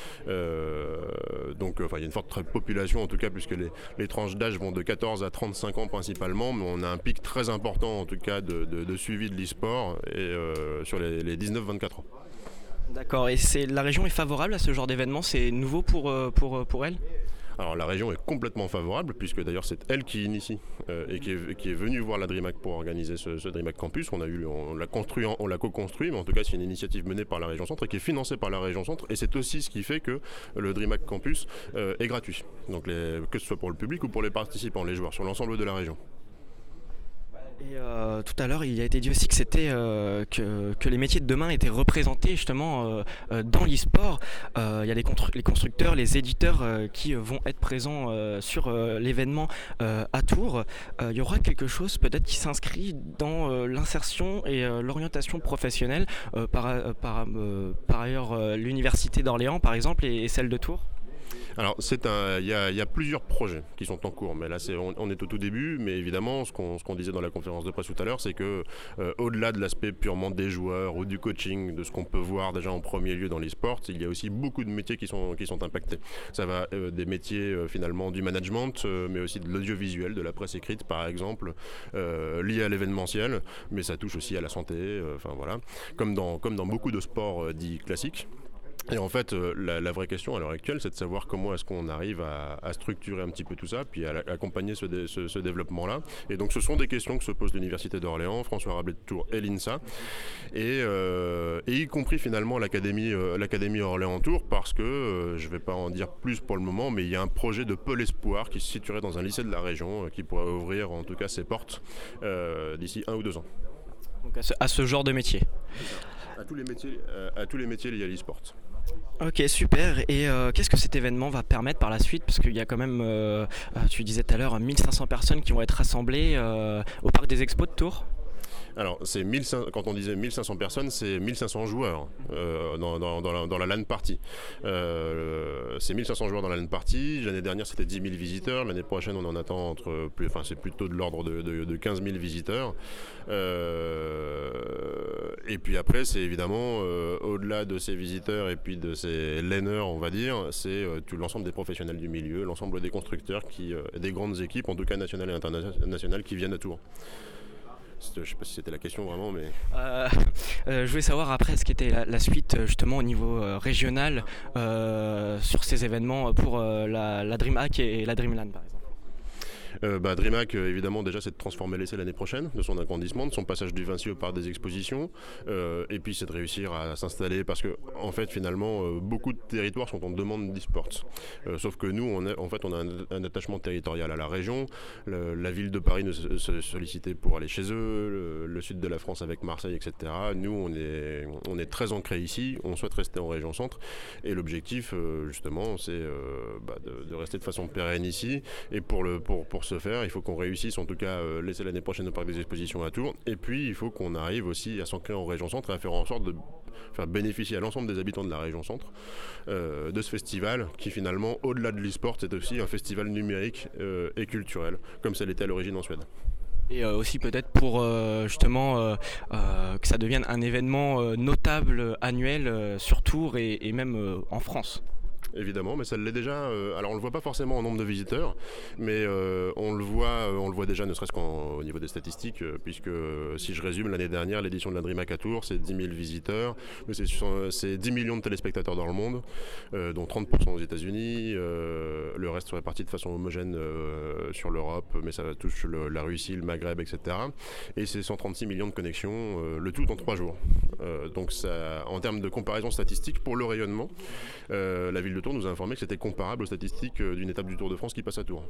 Euh, donc, enfin, il y a une forte population, en tout cas, puisque les, les tranches d'âge vont de quatorze à trente-cinq ans principalement, mais on a un pic très important, en tout cas, de, de, de suivi de l'e-sport et, euh, sur les, les dix-neuf vingt-quatre ans. D'accord, et c'est, la région est favorable à ce genre d'événement, c'est nouveau pour, pour, pour elle ? Alors la région est complètement favorable, puisque d'ailleurs c'est elle qui initie euh, et qui est, qui est venue voir la DreamHack pour organiser ce, ce DreamHack Campus. On, a eu, on l'a construit, on l'a co-construit, mais en tout cas c'est une initiative menée par la région centre et qui est financée par la région centre, et c'est aussi ce qui fait que le DreamHack Campus euh, est gratuit, donc les, que ce soit pour le public ou pour les participants, les joueurs, sur l'ensemble de la région. Et euh, tout à l'heure, il a été dit aussi que c'était euh, que, que les métiers de demain étaient représentés justement euh, euh, dans l'e-sport. Euh, il y a les, constru- les constructeurs, les éditeurs euh, qui vont être présents euh, sur euh, l'événement euh, à Tours. Euh, il y aura quelque chose peut-être qui s'inscrit dans euh, l'insertion et euh, l'orientation professionnelle. Euh, par, euh, par, euh, par ailleurs, euh, l'université d'Orléans, par exemple, et, et celle de Tours. Alors, c'est un, il y a, il y a plusieurs projets qui sont en cours, mais là, c'est, on, on est au tout début. Mais évidemment, ce qu'on, ce qu'on disait dans la conférence de presse tout à l'heure, c'est que euh, au-delà de l'aspect purement des joueurs ou du coaching, de ce qu'on peut voir déjà en premier lieu dans l'e-sport, il y a aussi beaucoup de métiers qui sont, qui sont impactés. Ça va euh, des métiers euh, finalement du management, euh, mais aussi de l'audiovisuel, de la presse écrite, par exemple, euh, liés à l'événementiel, mais ça touche aussi à la santé. Enfin euh, voilà, comme dans, comme dans beaucoup de sports euh, dits classiques. Et en fait, euh, la, la vraie question à l'heure actuelle, c'est de savoir comment est-ce qu'on arrive à, à structurer un petit peu tout ça, puis à, à accompagner ce, dé, ce, ce développement-là. Et donc, ce sont des questions que se pose l'Université d'Orléans, François Rabelais de Tours et l'INSA, et, euh, et y compris finalement l'Académie, euh, l'Académie Orléans-Tours, parce que, euh, je ne vais pas en dire plus pour le moment, mais il y a un projet de pôle espoir qui se situerait dans un lycée de la région, euh, qui pourrait ouvrir en tout cas ses portes euh, d'ici un ou deux ans. Donc à ce, à ce genre de métier. À tous les métiers, à, à tous les métiers liés à l'e-sport. Ok, super. Et euh, qu'est-ce que cet événement va permettre par la suite? Parce qu'il y a quand même, euh, tu disais tout à l'heure, mille cinq cents personnes qui vont être rassemblées euh, au Parc des Expos de Tours. Alors, c'est mille cinq cents, quand on disait mille cinq cents personnes, c'est mille cinq cents joueurs euh, dans, dans, dans, la, dans la LAN party. Euh, c'est mille cinq cents joueurs dans la LAN party. L'année dernière, c'était dix mille visiteurs. L'année prochaine, on en attend entre, plus, enfin, c'est plutôt de l'ordre de, de, de quinze mille visiteurs. Euh, et puis après, c'est évidemment, euh, au-delà de ces visiteurs et puis de ces laners, on va dire, c'est euh, tout l'ensemble des professionnels du milieu, l'ensemble des constructeurs, qui, euh, des grandes équipes, en tout cas nationales et internationales, qui viennent à Tours. Je ne sais pas si c'était la question vraiment, mais... Euh, euh, je voulais savoir après ce qu'était la, la suite justement au niveau euh, régional euh, sur ces événements pour euh, la, la DreamHack et la Dreamland par exemple. Euh, bah, DreamHack, euh, évidemment, déjà, c'est de transformer l'essai l'année prochaine, de son agrandissement, de son passage du Vinci au Parc des Expositions. Euh, et puis, c'est de réussir à s'installer parce que, en fait, finalement, euh, beaucoup de territoires sont en demande d'e-sports. Euh, sauf que nous, on a, en fait, on a un, un attachement territorial à la région. Le, la ville de Paris nous se sollicitait pour aller chez eux, le, le sud de la France avec Marseille, et cetera. Nous, on est, on est très ancrés ici. On souhaite rester en région centre. Et l'objectif, euh, justement, c'est euh, bah, de, de rester de façon pérenne ici. Et pour le, pour, pour se faire, il faut qu'on réussisse en tout cas euh, laisser l'année prochaine au Parc des Expositions à Tours, et puis il faut qu'on arrive aussi à s'ancrer en région centre et à faire en sorte de faire bénéficier à l'ensemble des habitants de la région centre euh, de ce festival qui finalement, au-delà de l'e-sport, c'est aussi un festival numérique euh, et culturel, comme ça l'était à l'origine en Suède. Et euh, aussi peut-être pour euh, justement euh, euh, que ça devienne un événement euh, notable annuel euh, sur Tours et, et même euh, en France. Évidemment, mais ça l'est déjà. Euh, alors on le voit pas forcément en nombre de visiteurs, mais euh, on le voit, euh, on le voit déjà, ne serait-ce qu'au niveau des statistiques, euh, puisque euh, si je résume, l'année dernière, l'édition de la DreamHack à Tours, c'est dix mille visiteurs, mais c'est, c'est dix millions de téléspectateurs dans le monde, euh, dont trente pour cent aux États-Unis. Euh, le reste serait réparti de façon homogène euh, sur l'Europe, mais ça touche le, la Russie, le Maghreb, et cetera. Et c'est cent trente-six millions de connexions, euh, le tout en trois jours. Euh, donc ça, en termes de comparaison statistique, pour le rayonnement, euh, la ville de Tours nous a informé que c'était comparable aux statistiques d'une étape du Tour de France qui passe à Tours.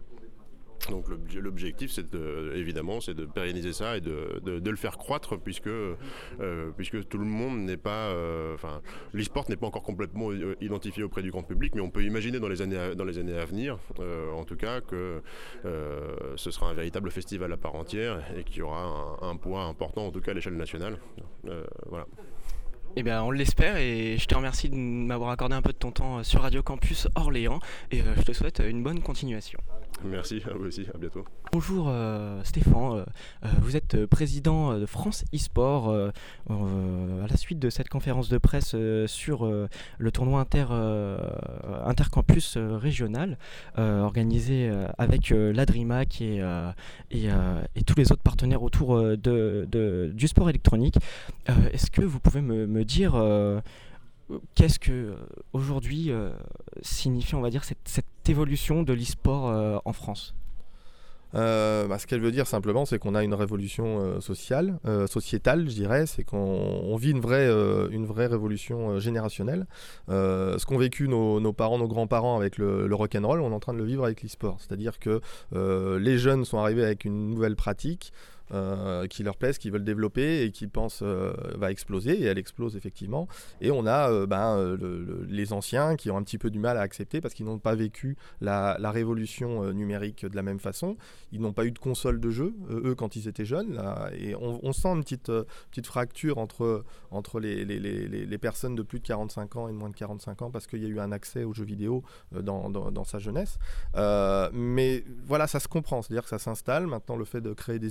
Donc l'objectif, c'est de, évidemment, c'est de pérenniser ça et de, de, de le faire croître, puisque, euh, puisque tout le monde n'est pas, euh, enfin, l'e-sport n'est pas encore complètement identifié auprès du grand public, mais on peut imaginer dans les années à, dans les années à venir, euh, en tout cas, que euh, ce sera un véritable festival à part entière et qu'il y aura un, un poids important, en tout cas à l'échelle nationale. Euh, voilà. Eh bien, on l'espère et je te remercie de m'avoir accordé un peu de ton temps sur Radio Campus Orléans et euh, je te souhaite une bonne continuation. Merci, à vous aussi, à bientôt. Bonjour euh, Stéphane, euh, vous êtes président de France eSport euh, euh, à la suite de cette conférence de presse euh, sur euh, le tournoi inter, euh, intercampus euh, régional euh, organisé euh, avec euh, la DreamHack et, euh, et, euh, et tous les autres partenaires autour euh, de, de, du sport électronique. Euh, est-ce que vous pouvez me, me dire euh, qu'est-ce que euh, aujourd'hui euh, signifie, on va dire, cette, cette évolution de l'e-sport euh, en France ? Euh, bah, ce qu'elle veut dire simplement, c'est qu'on a une révolution euh, sociale, euh, sociétale, je dirais. C'est qu'on on vit une vraie, euh, une vraie révolution euh, générationnelle. Euh, ce qu'ont vécu nos, nos parents, nos grands-parents avec le, le rock'n'roll, on est en train de le vivre avec l'e-sport. C'est-à-dire que euh, les jeunes sont arrivés avec une nouvelle pratique euh, qui leur plaise, qui veulent développer et qui pensent euh, va exploser, et elle explose effectivement. Et on a euh, ben, euh, le, le, les anciens qui ont un petit peu du mal à accepter parce qu'ils n'ont pas vécu la, la révolution euh, numérique de la même façon. Ils n'ont pas eu de console de jeu, euh, eux, quand ils étaient jeunes. Là, et on, on sent une petite, euh, petite fracture entre, entre les, les, les, les personnes de plus de quarante-cinq ans et de moins de quarante-cinq ans parce qu'il y a eu un accès aux jeux vidéo euh, dans, dans, dans sa jeunesse. Euh, mais voilà, ça se comprend. C'est-à-dire que ça s'installe. Maintenant, le fait de créer des études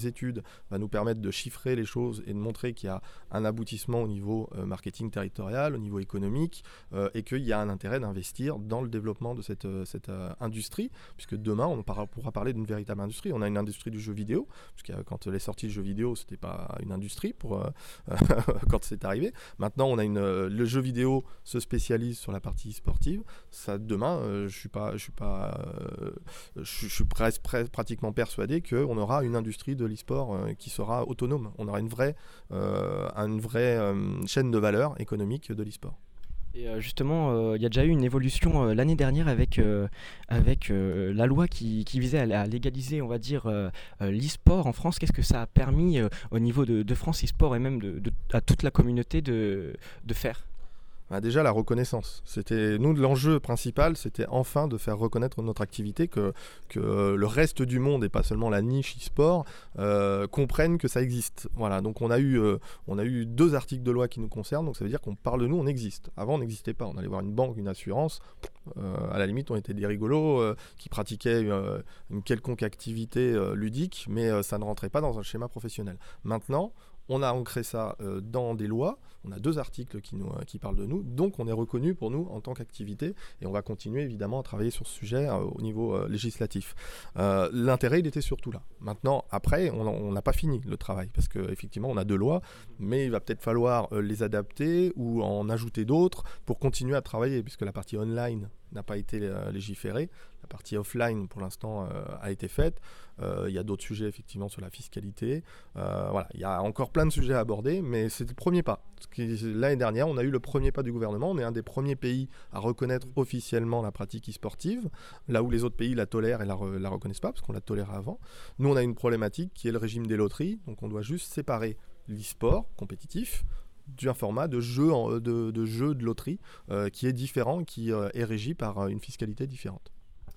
va nous permettre de chiffrer les choses et de montrer qu'il y a un aboutissement au niveau euh, marketing territorial, au niveau économique, euh, et qu'il y a un intérêt d'investir dans le développement de cette, euh, cette euh, industrie, puisque demain on par- pourra parler d'une véritable industrie. On a une industrie du jeu vidéo, puisque euh, quand les sorties de jeux vidéo, c'était pas une industrie pour, euh, quand c'est arrivé. Maintenant, on a une, euh, le jeu vidéo se spécialise sur la partie sportive. Ça, demain, euh, je suis pas, je suis pas, euh, je, je suis presque, presque pratiquement persuadé qu'on aura une industrie de l'e-sport euh, qui sera autonome. On aura une vraie, euh, une vraie euh, chaîne de valeur économique de l'e-sport. Et euh, justement, il euh, y a déjà eu une évolution euh, l'année dernière avec, euh, avec euh, la loi qui, qui visait à, à légaliser, on va dire, euh, euh, l'e-sport en France. Qu'est-ce que ça a permis euh, au niveau de, de France e-sport et même de, de, à toute la communauté de, de faire ? Bah déjà la reconnaissance. C'était nous l'enjeu principal, c'était enfin de faire reconnaître notre activité, que, que euh, le reste du monde et pas seulement la niche e-sport euh, comprennent que ça existe. Voilà, donc on a eu euh, on a eu deux articles de loi qui nous concernent, donc ça veut dire qu'on parle de nous, on existe. Avant on n'existait pas, on allait voir une banque, une assurance, euh, à la limite on était des rigolos euh, qui pratiquaient euh, une quelconque activité euh, ludique, mais euh, ça ne rentrait pas dans un schéma professionnel. Maintenant, on a ancré ça euh, dans des lois, on a deux articles qui, nous, euh, qui parlent de nous, donc on est reconnu pour nous en tant qu'activité et on va continuer évidemment à travailler sur ce sujet euh, au niveau euh, législatif. Euh, l'intérêt, il était surtout là. Maintenant, après, on n'a pas fini le travail parce qu'effectivement, on a deux lois, mais il va peut-être falloir euh, les adapter ou en ajouter d'autres pour continuer à travailler, puisque la partie online n'a pas été euh, légiférée. La partie offline, pour l'instant, euh, a été faite. Euh, il y a d'autres sujets, effectivement, sur la fiscalité. Euh, voilà, il y a encore plein de sujets à aborder, mais c'est le premier pas. L'année dernière, on a eu le premier pas du gouvernement. On est un des premiers pays à reconnaître officiellement la pratique e-sportive, là où les autres pays la tolèrent et la, re- la reconnaissent pas, parce qu'on la tolérait avant. Nous, on a une problématique qui est le régime des loteries. Donc, on doit juste séparer l'e-sport compétitif d'un format de jeu, en, de, de jeu de loterie euh, qui est différent, qui euh, est régi par euh, une fiscalité différente.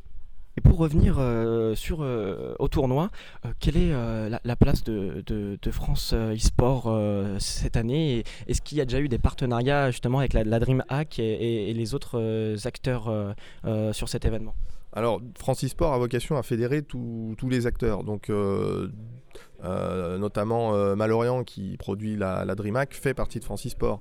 Et pour revenir euh, sur, euh, au tournoi, euh, quelle est euh, la, la place de, de, de France euh, e-sport euh, cette année et est-ce qu'il y a déjà eu des partenariats justement avec la, la DreamHack et, et, et les autres euh, acteurs euh, euh, sur cet événement ? Alors, France e-sport a vocation à fédérer tous les acteurs. Donc, euh, euh, notamment euh, Malorient qui produit la, la DreamHack fait partie de France e-sport.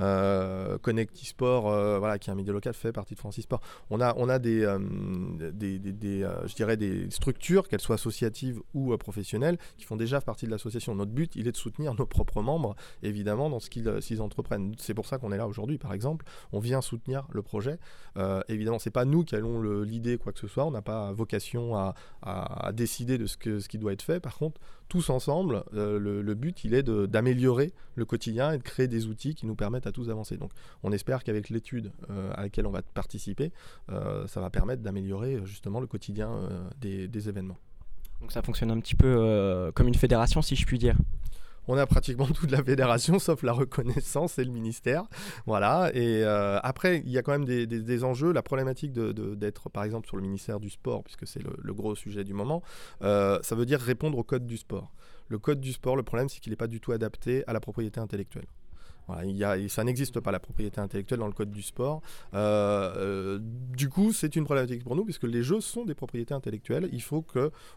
Euh, Connect e-sport, euh, voilà, qui est un média local, fait partie de France e-sport. On a, on a des, euh, des, des, des euh, je dirais des structures, qu'elles soient associatives ou euh, professionnelles, qui font déjà partie de l'association. Notre but, il est de soutenir nos propres membres, évidemment, dans ce qu'ils euh, s'ils entreprennent. C'est pour ça qu'on est là aujourd'hui, par exemple. On vient soutenir le projet. Euh, évidemment, c'est pas nous qui allons le, l'idée, quoi que ce soit. On n'a pas vocation à, à, à décider de ce, que, ce qui doit être fait. Par contre, tous ensemble, euh, le, le but, il est de, d'améliorer le quotidien et de créer des outils qui nous permettent à tous d'avancer. Donc, on espère qu'avec l'étude euh, à laquelle on va participer, euh, ça va permettre d'améliorer justement le quotidien euh, des, des événements. Donc ça fonctionne un petit peu euh, comme une fédération, si je puis dire. On a pratiquement toute la fédération, sauf la reconnaissance et le ministère. Voilà. Et euh, après, il y a quand même des, des, des enjeux. La problématique de, de, d'être, par exemple, sur le ministère du sport, puisque c'est le, le gros sujet du moment, euh, ça veut dire répondre au code du sport. Le code du sport, le problème, c'est qu'il n'est pas du tout adapté à la propriété intellectuelle. Voilà, il y a, ça n'existe pas, la propriété intellectuelle dans le code du sport. Euh, euh, du coup, c'est une problématique pour nous, puisque les jeux sont des propriétés intellectuelles. Il faut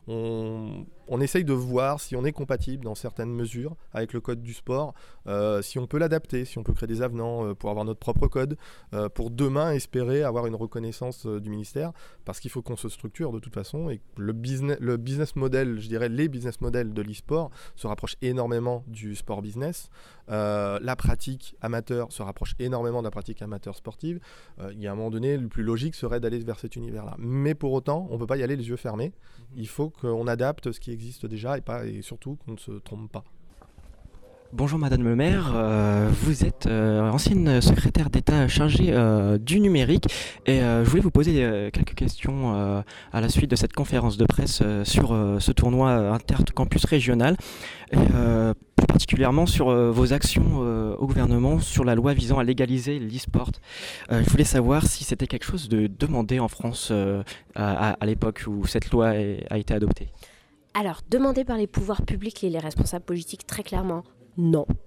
qu'on on essaye de voir si on est compatible dans certaines mesures avec le code du sport, euh, si on peut l'adapter, si on peut créer des avenants euh, pour avoir notre propre code, euh, pour demain espérer avoir une reconnaissance euh, du ministère, parce qu'il faut qu'on se structure de toute façon, et le business, le business model, je dirais les business models de l'e-sport se rapprochent énormément du sport business. Euh, la pratique amateur se rapproche énormément de la pratique amateur sportive. Euh, il y a un moment donné, le plus logique serait d'aller vers cet univers-là. Mais pour autant, on ne peut pas y aller les yeux fermés. Il faut qu'on adapte ce qui existe déjà et, pas, et surtout qu'on ne se trompe pas. Bonjour Madame le maire, euh, vous êtes euh, ancienne secrétaire d'État chargée euh, du numérique et euh, je voulais vous poser euh, quelques questions euh, à la suite de cette conférence de presse euh, sur euh, ce tournoi intercampus régional et euh, plus particulièrement sur euh, vos actions euh, au gouvernement sur la loi visant à légaliser l'e-sport. Euh, je voulais savoir si c'était quelque chose de demandé en France euh, à, à l'époque où cette loi est, a été adoptée. Alors, demandé par les pouvoirs publics et les responsables politiques, très clairement, non.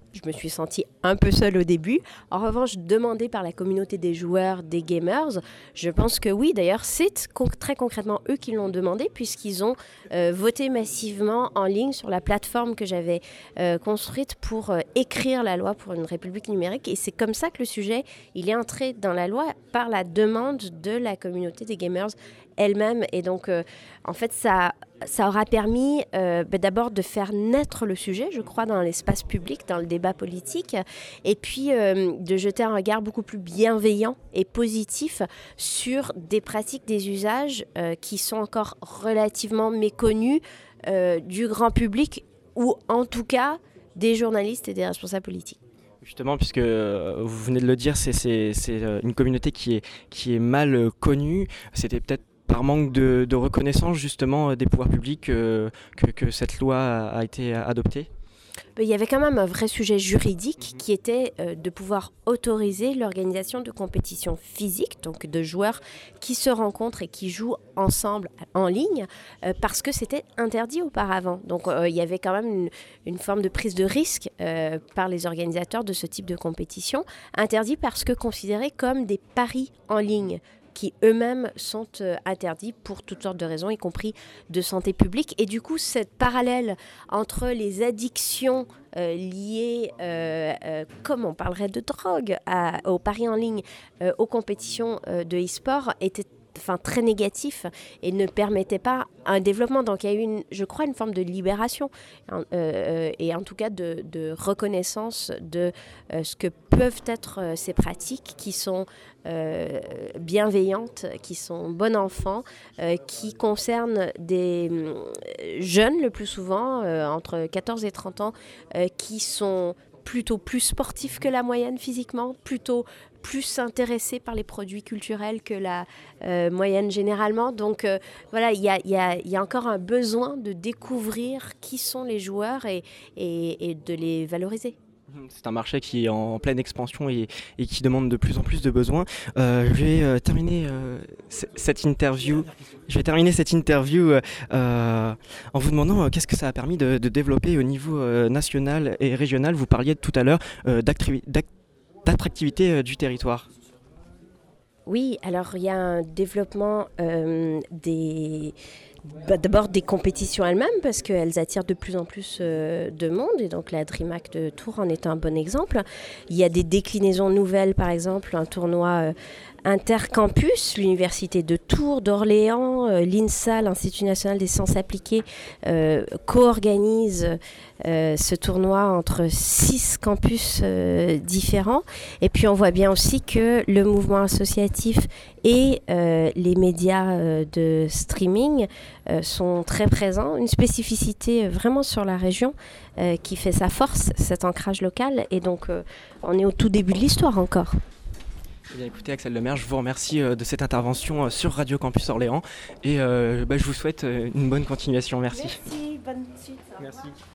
Je me suis sentie un peu seule au début. En revanche, demandée par la communauté des joueurs, des gamers, je pense que oui. D'ailleurs, c'est con- très concrètement eux qui l'ont demandé puisqu'ils ont euh, voté massivement en ligne sur la plateforme que j'avais euh, construite pour euh, écrire la loi pour une république numérique. Et c'est comme ça que le sujet, il est entré dans la loi par la demande de la communauté des gamers elle-même. Et donc, euh, en fait, ça... Ça aura permis euh, bah, d'abord de faire naître le sujet, je crois, dans l'espace public, dans le débat politique, et puis euh, de jeter un regard beaucoup plus bienveillant et positif sur des pratiques, des usages euh, qui sont encore relativement méconnus euh, du grand public, ou en tout cas des journalistes et des responsables politiques. Justement, puisque euh, vous venez de le dire, c'est, c'est, c'est euh, une communauté qui est, qui est mal euh, connue. C'était peut-être par manque de, de reconnaissance justement des pouvoirs publics euh, que, que cette loi a, a été adoptée. Il y avait quand même un vrai sujet juridique qui était euh, de pouvoir autoriser l'organisation de compétitions physiques, donc de joueurs qui se rencontrent et qui jouent ensemble en ligne, euh, parce que c'était interdit auparavant. Donc euh, il y avait quand même une, une forme de prise de risque euh, par les organisateurs de ce type de compétition, interdit parce que considérés comme des paris en ligne, qui eux-mêmes sont euh, interdits pour toutes sortes de raisons, y compris de santé publique. Et du coup, cette parallèle entre les addictions euh, liées, euh, euh, comme on parlerait de drogue, à, aux paris en ligne, euh, aux compétitions euh, de e-sport, était enfin, très négatif et ne permettait pas un développement. Donc il y a eu, une, je crois, une forme de libération euh, euh, et en tout cas de, de reconnaissance de euh, ce que peuvent être euh, ces pratiques qui sont euh, bienveillantes, qui sont bon enfant, euh, qui concernent des euh, jeunes le plus souvent, euh, entre quatorze et trente ans, euh, qui sont plutôt plus sportifs que la moyenne physiquement, plutôt plus intéressés par les produits culturels que la euh, moyenne généralement. Donc euh, voilà, il y a, y, a, y a encore un besoin de découvrir qui sont les joueurs et, et, et de les valoriser. C'est un marché qui est en pleine expansion et, et qui demande de plus en plus de besoins. Euh, je vais euh, terminer euh, c- cette interview. Je vais terminer cette interview euh, en vous demandant euh, qu'est-ce que ça a permis de, de développer au niveau euh, national et régional. Vous parliez tout à l'heure euh, d'actri- d'act- d'attractivité euh, du territoire. Oui, alors il y a un développement euh, des... Bah, d'abord des compétitions elles-mêmes parce qu'elles attirent de plus en plus euh, de monde et donc la DreamHack de Tours en est un bon exemple. Il y a des déclinaisons nouvelles, par exemple un tournoi euh, intercampus, l'université de Tours, d'Orléans, euh, l'INSA, l'Institut national des sciences appliquées, euh, co-organise euh, ce tournoi entre six campus euh, différents. Et puis on voit bien aussi que le mouvement associatif et euh, les médias euh, de streaming euh, sont très présents. Une spécificité vraiment sur la région euh, qui fait sa force, cet ancrage local. Et donc euh, on est au tout début de l'histoire encore. Eh bien, écoutez, Axel Lemaire, je vous remercie euh, de cette intervention euh, sur Radio Campus Orléans et euh, bah, je vous souhaite euh, une bonne continuation. Merci. Merci, bonne suite. Merci.